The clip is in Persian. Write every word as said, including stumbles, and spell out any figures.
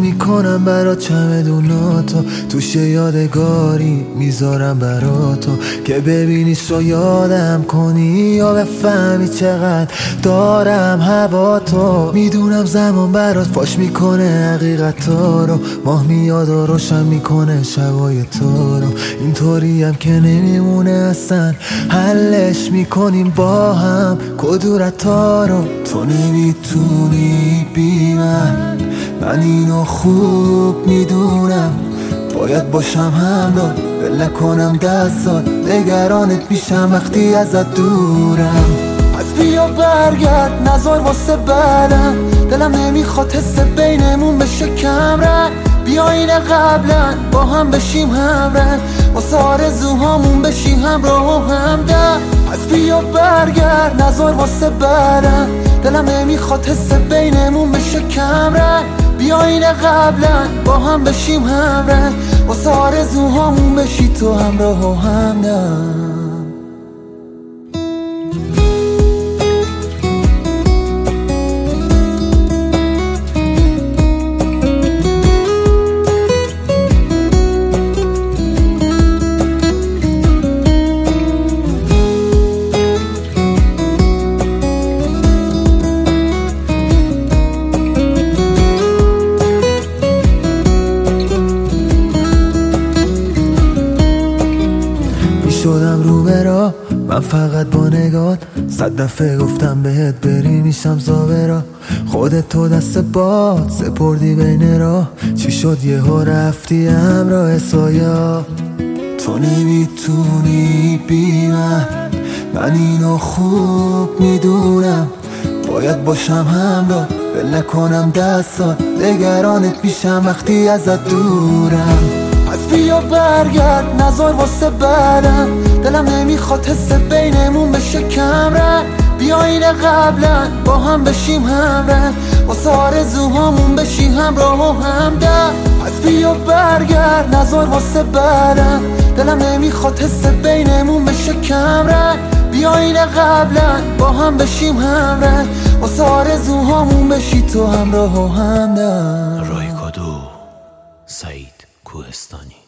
میکنم برات چمدوناتو، توش یادگاری میذارم براتو که ببینیش رو یادم کنی یا بفهمی چقدر دارم هوا تو. میدونم زمان برات فاش میکنه حقیقتا رو، ماه میاد و روشن میکنه شبای تو رو. اینطوری هم که نمیمونه اصلا، حلش میکنیم با هم کدورتا رو. تو نمیتونی بی من، من اینو خوب میدونم، باید باشم همراه، ول نکنم ده سال نگرانت میشم وقتی ازت دورم. از بیا برگرد نزار واسه بعدم، دلم نمیخواد حس بینمون بشه کم رنگ. بیا اینه قبلا با هم بشیم همرنگ، واسه آرزوهامون بشیم همراه و همدم. از بیا برگرد نزار واسه بعدم، دلم نمیخواد حس بینمون بشه کم رنگ. بیا اینه قبلا با هم بشیم همرنگ، واسه آرزوهامون بشی تو همراه و همدم. شدم رو برا من فقط با نگات، صد دفعه گفتم بهت بری میشم زاورا. خودت تو دست باد سپردی بین راه، چی شد یهو رفتی همراه سایا. تو نمیتونی بی من، من اینو خوب میدونم، باید باشم همراه، ول نکنم ده سال نگرانت میشم وقتی ازت دورم. از بیا برگرد نزار واسه بعدم، دلم نمیخواد حس بینمون بشه کم رنگ. بیا اینه قبلا با هم بشیم همرنگ، واسه آرزوهامون بشی همراه و همدم. از بیا برگرد نزار واسه بعدم، دلم نمیخواد حس بینمون بشه کم رنگ. بیا اینه قبلا با هم بشیم همرنگ، واسه آرزوهامون بشی تو همراه و همدم. رای کادو، سعید کوهستانی.